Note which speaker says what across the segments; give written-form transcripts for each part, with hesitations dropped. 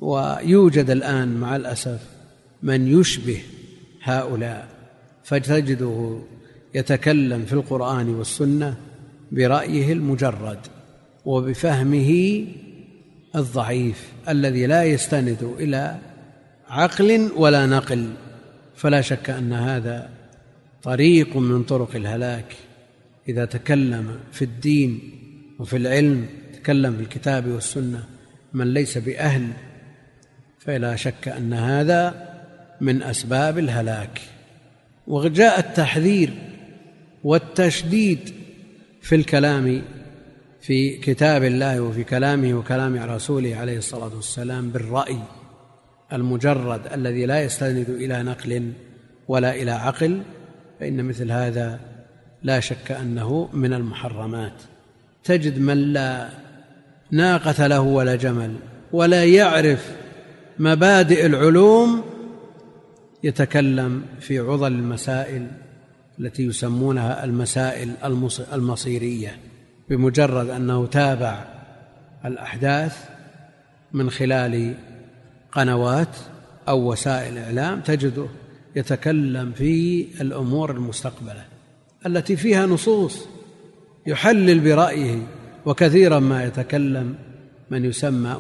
Speaker 1: ويوجد الآن مع الأسف من يشبه هؤلاء، فتجده يتكلم في القرآن والسنة برأيه المجرد وبفهمه الضعيف الذي لا يستند إلى عقل ولا نقل. فلا شك أن هذا طريق من طرق الهلاك. إذا تكلم في الدين وفي العلم، تكلم في الكتاب والسنة من ليس بأهل، فلا شك أن هذا من أسباب الهلاك. وجاء التحذير والتشديد في الكلام في كتاب الله وفي كلامه وكلام رسوله عليه الصلاة والسلام بالرأي المجرد الذي لا يستند إلى نقل ولا إلى عقل، فإن مثل هذا لا شك أنه من المحرمات. تجد من لا ناقة له ولا جمل ولا يعرف مبادئ العلوم يتكلم في عضل المسائل التي يسمونها المسائل المصيرية، بمجرد أنه تابع الأحداث من خلال قنوات أو وسائل إعلام تجده يتكلم في الأمور المستقبلة التي فيها نصوص، يحلل برأيه. وكثيرا ما يتكلم من يسمى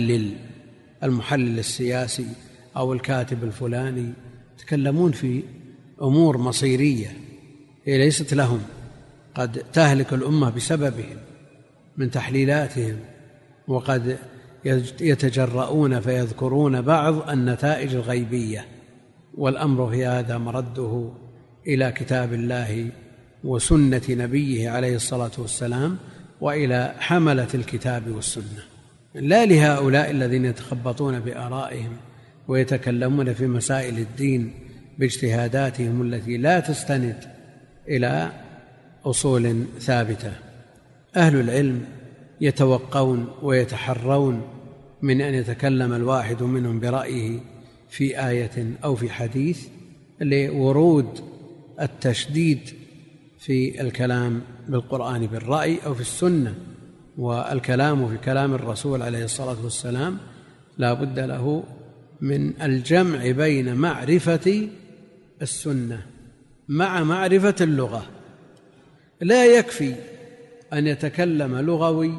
Speaker 1: المحلل السياسي أو الكاتب الفلاني، يتكلمون في أمور مصيرية هي ليست لهم، قد تهلك الأمة بسببهم من تحليلاتهم، وقد يتجرؤون فيذكرون بعض النتائج الغيبية. والأمر في هذا مرده إلى كتاب الله وسنة نبيه عليه الصلاة والسلام وإلى حملة الكتاب والسنة، لا لهؤلاء الذين يتخبطون بآرائهم ويتكلمون في مسائل الدين باجتهاداتهم التي لا تستند إلى أصول ثابتة. أهل العلم يتوقون ويتحرون من أن يتكلم الواحد منهم برأيه في آية أو في حديث لورود التشديد في الكلام بالقرآن بالرأي أو في السنة. والكلام في كلام الرسول عليه الصلاة والسلام لا بد له من الجمع بين معرفة السنة مع معرفة اللغة. لا يكفي أن يتكلم لغوي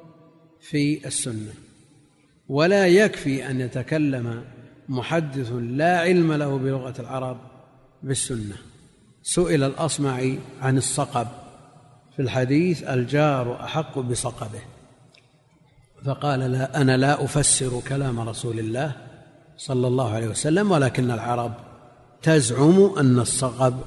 Speaker 1: في السنة، ولا يكفي أن يتكلم محدث لا علم له بلغة العرب بالسنة. سئل الأصمعي عن الصقب في الحديث الجار أحق بصقبه، فقال لا، أنا لا أفسر كلام رسول الله صلى الله عليه وسلم، ولكن العرب تزعم أن الصقب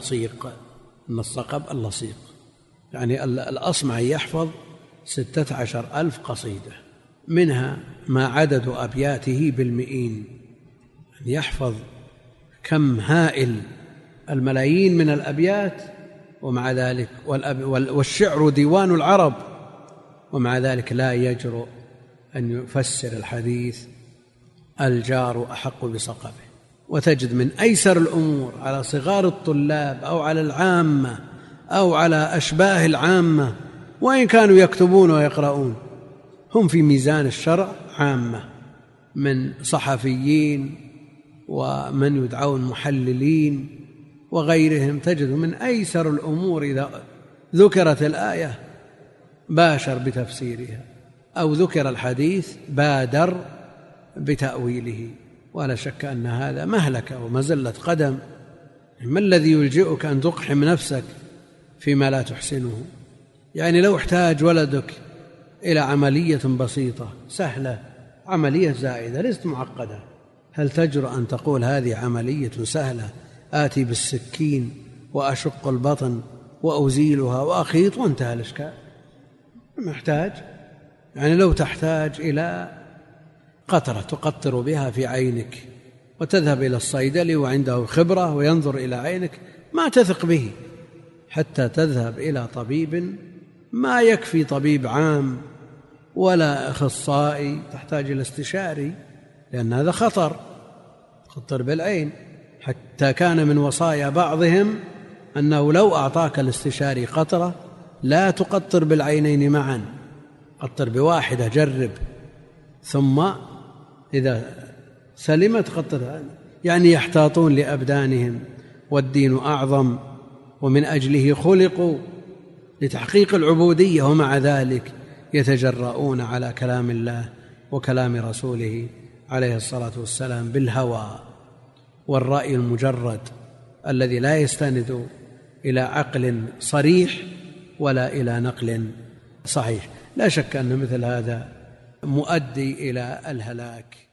Speaker 1: اللصيق. يعني الأصمعي يحفظ 16,000 قصيدة، منها ما عدد أبياته بالمئين، يحفظ كم هائل، الملايين من الأبيات، ومع ذلك والشعر ديوان العرب، ومع ذلك لا يجرؤ أن يفسر الحديث الجار أحق بصقبه. وتجد من أيسر الأمور على صغار الطلاب أو على العامة أو على أشباه العامة، وإن كانوا يكتبون ويقرؤون، هم في ميزان الشرع عامة، من صحفيين ومن يدعون محللين وغيرهم. تجد من أيسر الأمور إذا ذكرت الآية باشر بتفسيرها، أو ذكر الحديث بادر بتأويله. ولا شك أن هذا مهلكة ومزلة قدم. ما الذي يلجئك أن تقحم نفسك فيما لا تحسنه؟ يعني لو احتاج ولدك إلى عملية بسيطة سهلة، عملية زائدة ليست معقدة، هل تجرؤ أن تقول هذه عملية سهلة، آتي بالسكين وأشق البطن وأزيلها وأخيط وانتهى الإشكال؟ محتاج، يعني لو تحتاج إلى قطرة تقطر بها في عينك وتذهب إلى الصيدلي وعنده خبرة وينظر إلى عينك، ما تثق به حتى تذهب إلى طبيب. ما يكفي طبيب عام ولا أخصائي، تحتاج إلى استشاري، لأن هذا خطر بالعين. حتى كان من وصايا بعضهم أنه لو أعطاك الاستشاري قطرة لا تقطر بالعينين معا، قطر بواحدة، جرب، ثم إذا سلمت خطت، يعني يحتاطون لأبدانهم، والدين أعظم ومن أجله خلقوا لتحقيق العبودية، ومع ذلك يتجرؤون على كلام الله وكلام رسوله عليه الصلاة والسلام بالهوى والرأي المجرد الذي لا يستند إلى عقل صريح ولا إلى نقل صحيح. لا شك أن مثل هذا مؤدي إلى الهلاك.